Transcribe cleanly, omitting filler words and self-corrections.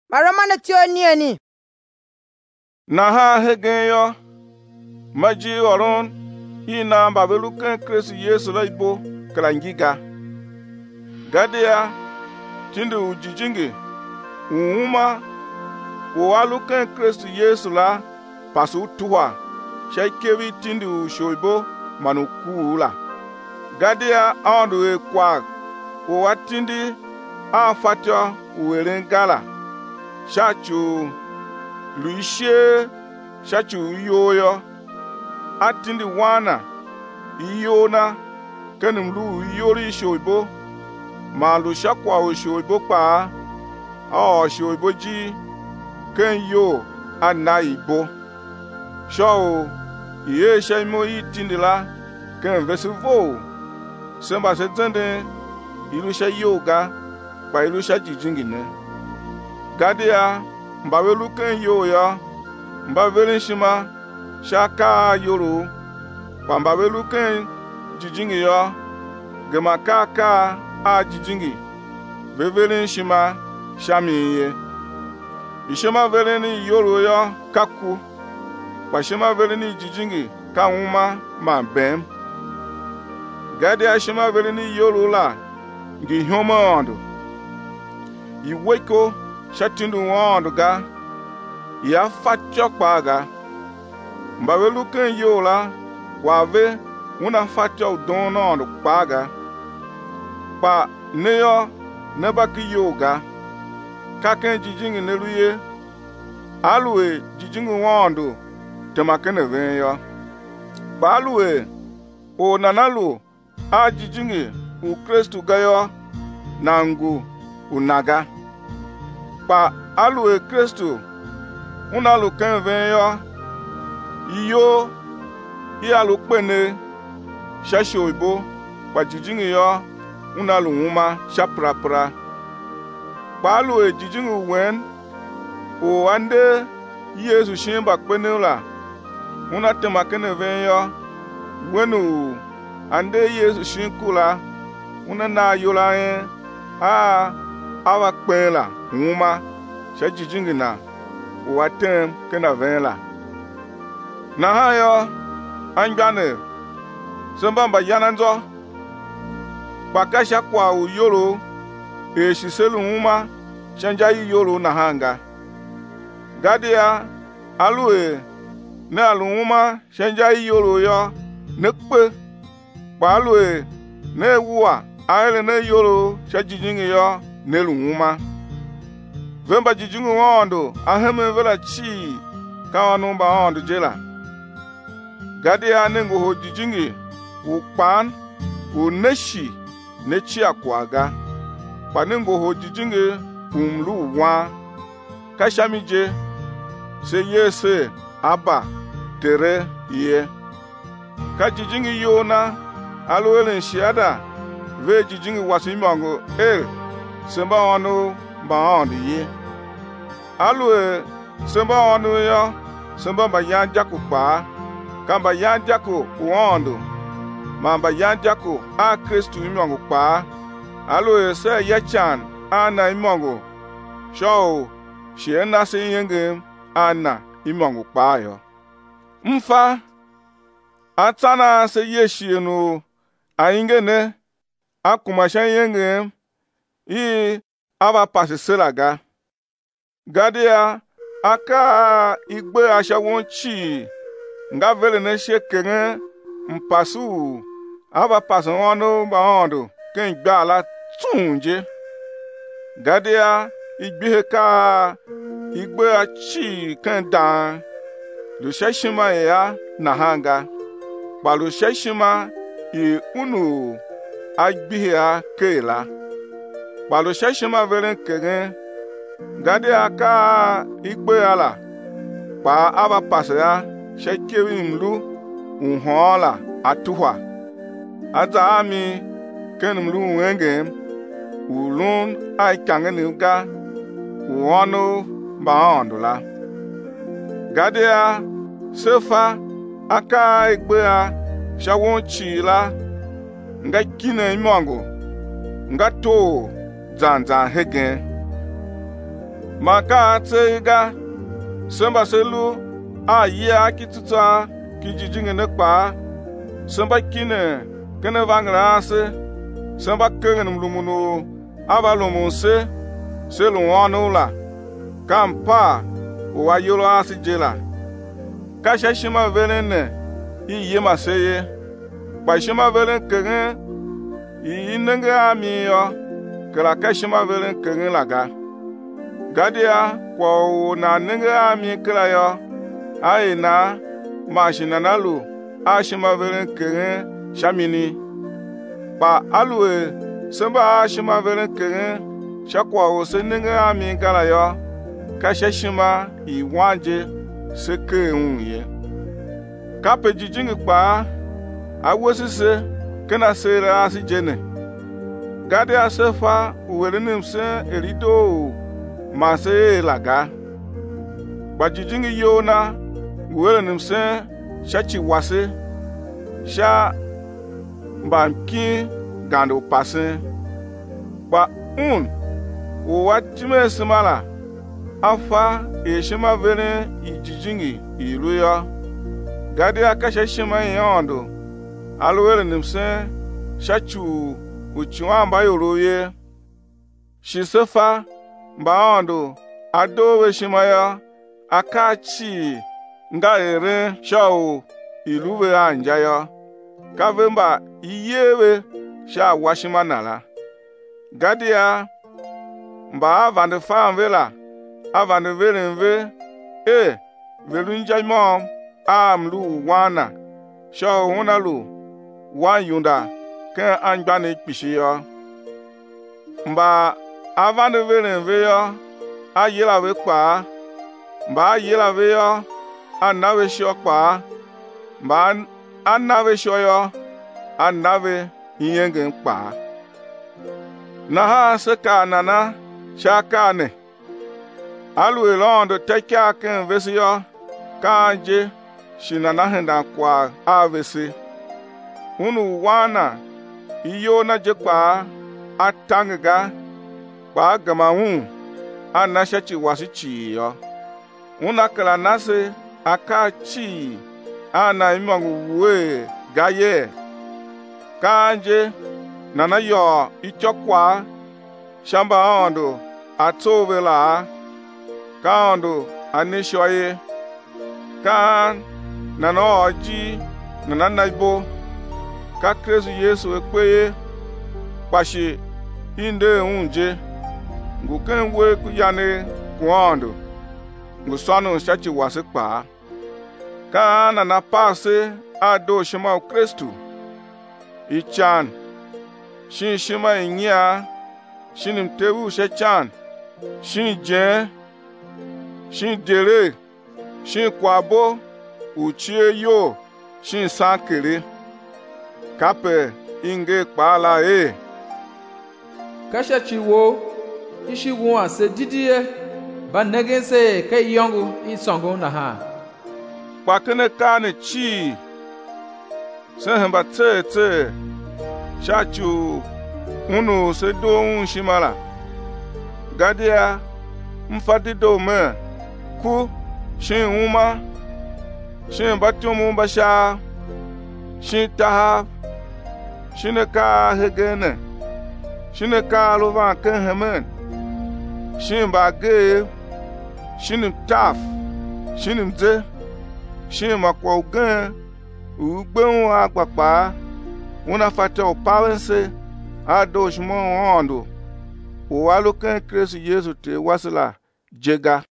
Baromana tionieni. Na ha hegen yo. Maji oron ina babeluken Kristo Yesu la ibo klangiga. Gadia tindi ujijingi uuma waluken Kristo Yesu la pasu tuwa shaikewi tindi ushoibo manukula. Gadia aondu ekwa watindi afatyo uwerengala shachu luishe shachu yoyo atindi wana iyona kenim lu yori shoibo malu shakwa shoibo pa shoibo ji ken yo anaibo sho ye shaimo itindi la ken vesuvo semba sezende ilusha yoga pa ilusha jijingine gadia mbawelu ken yo ya mbawelu shima shaka yoro pa mbawelu ken jijingi ya gema kaka a jijingi vevelen shima shamiye ishema veleni yoro ya kaku pa shema veleni jijingi ka uma ma bem gadia shema veleni yoro la ngi homondo iweko shatindu wondo ga ya fatchokpa ga mbawelu ken yola kwave una fatcho donondo kpaga pa neyo nebaki yoga kaken jijingi neluye alue jijingi wondo temakene venyo pa alue o nanalu a jijingi u Kristo gayo nangu unaga pa alue Kristo unalu ken venyo iyo iyalu pene shasho ibo pa jijingi yo unalu nguma shaprapra pa alue jijingi wen o ande Yesu shimba pene la una temakene venyo wenu ande Yesu shinkula una na yola awa kpela nguma shajijingi na watem kena venla na hayo anjane sembamba yananzo pakasha kwa uyolo shiselu nguma chanja yolo na hanga gadia alue ne alunguma chanja yolo yo nekpe pa alue ne wuwa aile ne yolo shajijingi yo nelunguma vemba jijingi wondo aheme vela chi kawanu ba wondo jela gadia nengo ho jijingi ukpan uneshi nechi akwaga panengo ho jijingi umlu wa kashamije se yese aba tere ye ka jijingi yona alwelen shiada ve jijingi wasimango semba wanu baondi ye alue semba wanu ya semba bayan jaku pa kamba yan jaku wondo mamba yan jaku a Kristo imango pa alue se yachan ana imango show shiena se yenge ana imango pa yo mfa atana se yeshienu aingene akumashan yenge aba pasiselaga gadia aka igbe ashawonchi nga vele ne shekenge mpasu aba pasono baondo ken gbala tunje gadia igbe ka igbe achi ken dan lu sheshima ya na hanga balu sheshima unu agbiha kela balu sheshima velen kegen gade aka igbe ala pa aba pasaya shekewi mlu unhola atuwa ata ami ken mlu wenge ulun ai kangenuga uono baondula gade a sefa aka igbe a shawon chila nga kine imongo nga to zanzan hegen Maka tsega samba selu a ya kituta ki jijinge ne kpa samba kine kene vangra se samba kenge mlumuno avalumunse selu wanula kampa wa yolo asijela kasha shima velene iye maseye ba shima velen kenge inenge amiyo kala kashima velen kenge laga gadia kwa na nenge ami kala yo aina mashina nalu ashima velen kenge shamini ba alwe samba ashima velen kenge shakwa o senenge ami kala yo kasha shima iwanje seke unye kape jijingi kpa awosise kena sere asi jene gade asefa uwelenim se erido mase laga bajijingi yona uwelenim se shachi wase sha mbamki gando pase ba uwatime simala afa eshima vene ijijingi iluya gade akasha shima yondo alwele nimse shachu uchiwamba yoroye shisefa mbaondo adowe shimaya akachi nga ere shao iluwe anjaya kavemba iyewe sha washima nala gadia mba avande famvela avande velenve velunja mom amlu wana shao hunalu wa yunda ke angbane kpishi yo mba avande velenve yo ayela we kpa mba ayela we yo anawe sho kpa mba anawe sho yo anawe yenge kpa na ha seka nana shakane alwe londo teka ken vesi yo kanje shinana henda kwa avesi unu wana iyo na jekpa atangga pa gamawu anashachi wasichi yo una kala nase akachi ana imangu we gaye kanje nana yo ichokwa shamba ondo atovela kaondo anishoye kan nana oji nana naibo ka Kristo Yesu ekweye kwashi inde unje nguken we kuyane kuondo nguswanu shachi wasekpa ka nana pase ado shima Kristo ichan shin shima inya shinim tewu shechan shin je shin dere shin kwabo uchie yo shin sankere kape inge kpala kasha chiwo ishi won ase didie ba negense ke yongu isongo na ha pakene kane chi sehemba tete chachu unu se do un shimala gadia mfadido me ku shin uma shin batumu basha shin taha shin ka hegene shin ka lova ken hemen shin bage shin taf shin mze shin makwa ugen ugben agbapa una fate o pawense ado shmo ondo o walo ken Kristo Yesu te wasila jega